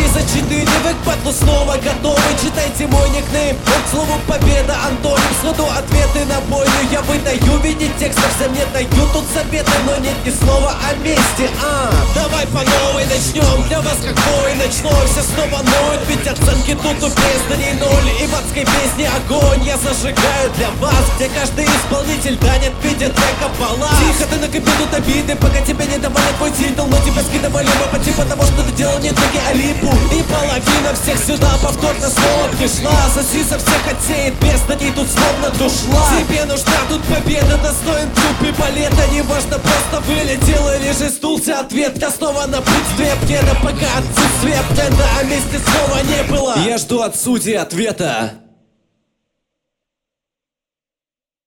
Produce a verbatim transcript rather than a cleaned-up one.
за четыре. Вы к батлу снова готовы, читайте мой никнейм. Он, к слову, победа, Антоним. Сходу ответы на бойню я выдаю. Видеть текст совсем не даю. Тут советы, но нет ни слова о месте. А, давай по новой начнем. Для вас как бой ночной, все снова ноют. Ведь оценки тут у бездани ноль. И в адской песне огонь я зажигаю для вас, где каждый исполнитель данет в виде трека баллад. Тихо, ты накопил тут обиды, пока тебя не давали твой титул. Но тебя скидывали мы по типу того, что ты делал не треки, а липу. И половина всех сюда повторно снова пришла. Соси со всех отсеет, бездани тут словно душла. Тебе нужна тут победа, достоин труп и балета. Неважно, просто вылетел или же сдулся ответ. Я снова на путстве, мне пока отсутствие тренда, а месте снова не было. Я жду от судей ответа.